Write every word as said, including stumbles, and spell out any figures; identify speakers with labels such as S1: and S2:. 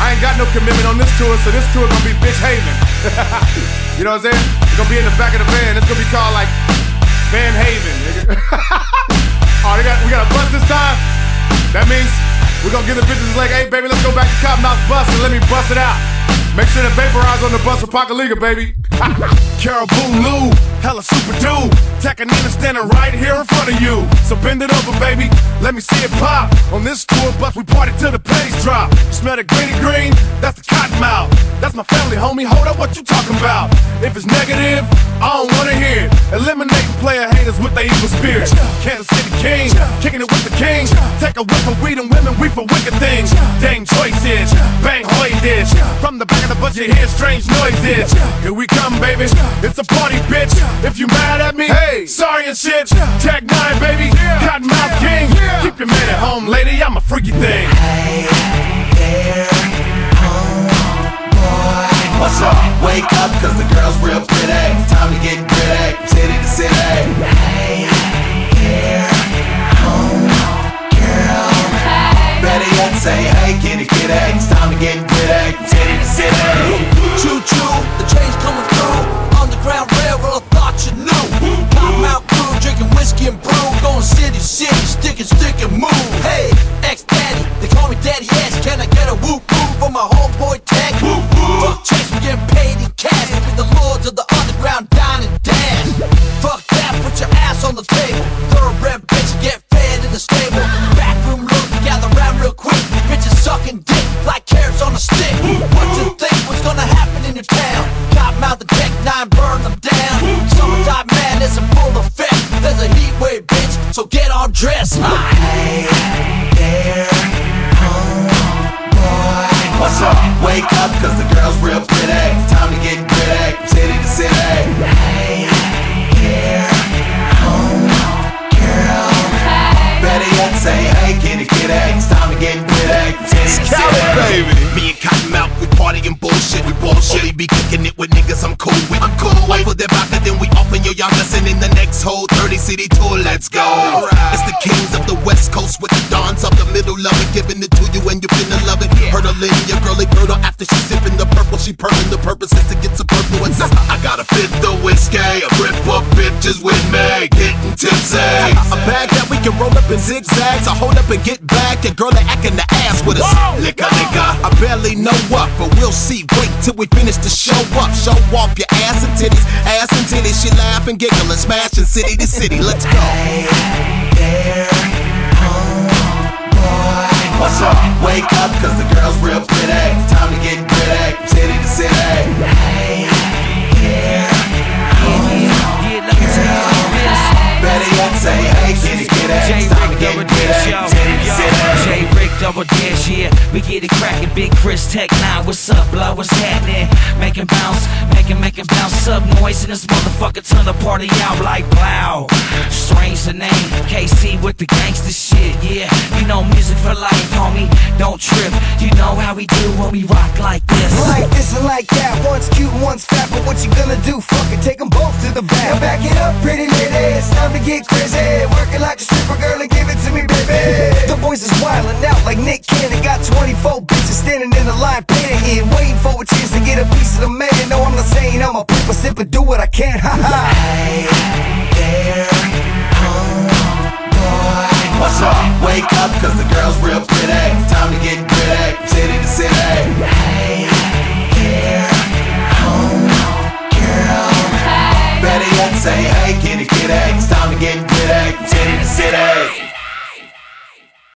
S1: I ain't got no commitment on this tour, so this tour gonna be bitch haven. You know what I'm saying? It's gonna be in the back of the van. It's gonna be called like Van Haven, nigga. Oh, we got, we got a bus this time? That means we're gonna give the bitches like, hey baby, let's go back to Cottonmouth's bus and let me bust it out. Make sure to vaporize on the bus for Pacaliga, baby. Caribou Lou, hella super dude. Tech and Nina standing right here in front of you. So bend it over, baby, let me see it pop. On this tour bus, we party till the pennies drop. You smell the greeny green? That's the Cottonmouth. That's my family, homie, hold up, what you talking about? If it's negative, I don't wanna hear it. Eliminating player haters with their evil spirit. Kansas City King, kicking it with the king. Take a whiff of weed and women, we for wicked things. Dame choices, bang hoy dish. From the back of the bus you hear strange noises. Here we come, baby, it's a party, bitch. If you mad at me, hey, sorry and shit. Tag nine, baby, Cottonmouth King. Keep your man at home, lady, I'm a freaky thing.
S2: Hey there, homeboy. What's up? Wake up, cause the girl's real pretty. Time to get gritty, city to city. Hey there, home girl. Better yet say, hey kitty kitty. It's time to get gritty, city to city.
S3: Choo choo, the train's coming through. Underground railroad, I thought you knew. Cottonmouth crew, drinking whiskey and brew. Going city to city, stick and stick and move. Hey, ex-daddy, they call me Daddy Ass. Can I get a whoop whoop for my homeboy Tech? Whoop whoop. Fuck checks, we getting paid in cash. We be the lords of the underground, dine and dash. Fuck that, put your ass on the table. Thoroughbred bitch, get fed in the stable. Backroom look, gather round real quick. Bitches sucking dick like carrots on a stick. What you think was gonna happen in your town? Cottonmouth and Tech nine, burn them down. Summertime madness in full effect. There's a heat wave, bitch, so get all dressed.
S2: Hey there, homeboy. What's up? Wake up, cause the girl's real pretty. Time to get gritty, city to city. Hey there, home girl. Better yet say, hey kitty kitty. It's time to get gritty, city to city.
S4: Baby. Me and Cottonmouth, we party and bullshit. We bullshit. Only be kicking it with niggas I'm cool with. I'm cool with. For their back, then we open your y'all listen in the next whole thirty city tour. Let's go. Right. It's the kings of the West Coast with the dons of the middle of it, giving it to you and you finna love it. Yeah. Hurdling your girly girdle after she sipping the purple. She purring the purpose is to get superfluous. I gotta fit the whiskey, a grip of bitches with me, getting tipsy. A bag that we can roll up in zigzags. I hold up and get back. Your girl they acting the ass with us. Liquor, liquor. I barely know what, but we'll see. Wait till we finish the show up. Show off your ass and titties, ass and titties. She laugh and giggle and smashing city to city. Let's go.
S2: Hey there, homeboy. What's up? Wake up, cause the girl's real pretty. Time to get gritty, city to city. Hey there, homeboy. Better yet say, hey kitty kitty. It's time to get gritty, city to city.
S5: J Rick double dash, yeah, we get it crackin'. Big Chris Tech nine, what's up, blood? What's happening? Making bounce, making, making bounce. Sub noise in this motherfucker, turn the party out like wow. Strange the name, K C with the gangster shit, yeah. You know music for life, homie. Don't trip. You know how we do when we rock like this.
S6: Like this and like that. One's cute, one's fat, but what you gonna do? Fuck it, take them both to the back. Now back it up, pretty lady. It's time to get crazy. Working like a stripper, girl, and give it to me, baby. The boys is wildin' out like Nick Cannon. Got twenty-four bitches standing in the line, paying, waiting for a chance to get a piece of the man. No, I'm not saying I'm a poop, I sip and do what I can. Ha ha.
S2: Hey there, homeboy. What's up? Wake up, cause the girl's real pretty. Time to get gritty, city to city. Hey there, home girl. Better yet say, hey kitty kitty. It's time to get